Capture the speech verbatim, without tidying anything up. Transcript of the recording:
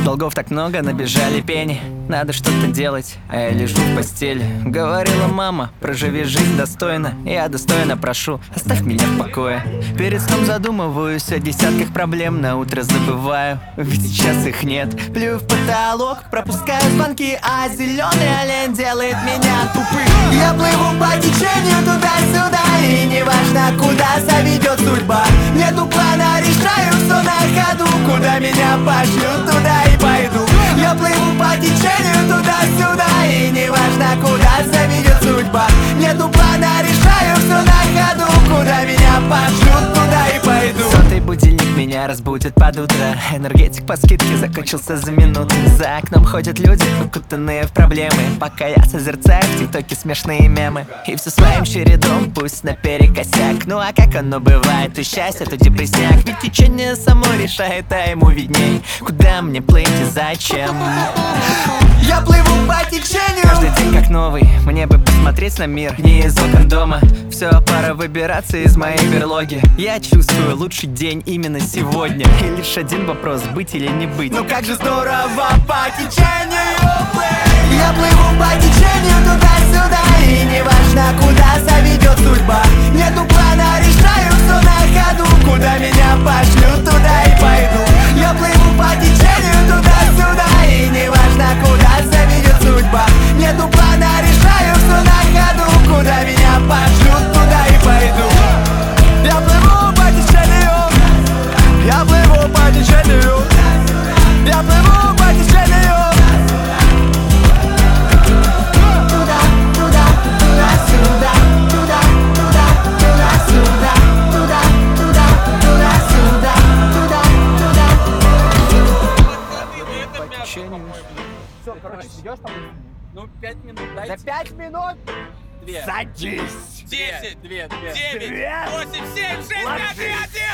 Долгов так много, набежали пени. Надо что-то делать, а я лежу в постели. Говорила мама, проживи жизнь достойно. Я достойно прошу, оставь меня в покое. Перед сном задумываюсь о десятках проблем. На утро забываю, ведь сейчас их нет. Плюю в потолок, пропускаю звонки, а зеленый олень делает меня тупым. Я плыву по течению туда-сюда, и неважно, куда заведет судьба. Нету плана, решаю все на ходу. Куда меня пошлют, туда и пойду. Я плыву по течению туда-сюда, и неважно, куда заведет судьба. Нету плана, решаю все на ходу. Куда меня пошлют, туда и пойду. Сотый будильник меня разбудит под утро. Энергетик по скидке закончился за минуту. За окном ходят люди, укутанные в проблемы, пока я созерцаю в тиктоке смешные мемы. И все своим чередом, пусть наперекосяк. Ну а как оно бывает, то счастье, то депрессняк. Ведь течение само решает, а ему видней, куда мне плыть и зачем. Я плыву по течению. Каждый день как новый, мне бы посмотреть на мир не из окон дома. Все, пора выбираться из моей берлоги. Я чувствую лучший день именно сегодня. И лишь один вопрос, быть или не быть. Ну как же здорово по течению. Я плыву по течению туда-сюда, и неважно, куда заведет судьба. Нету плана, решаю все на ходу. Куда меня пошлют, туда и пойду. Я плыву по течению туда-сюда, и неважно, куда заведет судьба. Нету плана, решаю все на ходу. Куда меня пошлют, туда и пойду. Я плыву по течению. Я плыву по течению. Я плыву по течению. Все, короче, идешь там? Ну, пять минут дайте. За пять минут? Две. Садись! Десять. Две. Две. Две. Девять. Восемь. Семь. Шесть. Пять. Три. Один.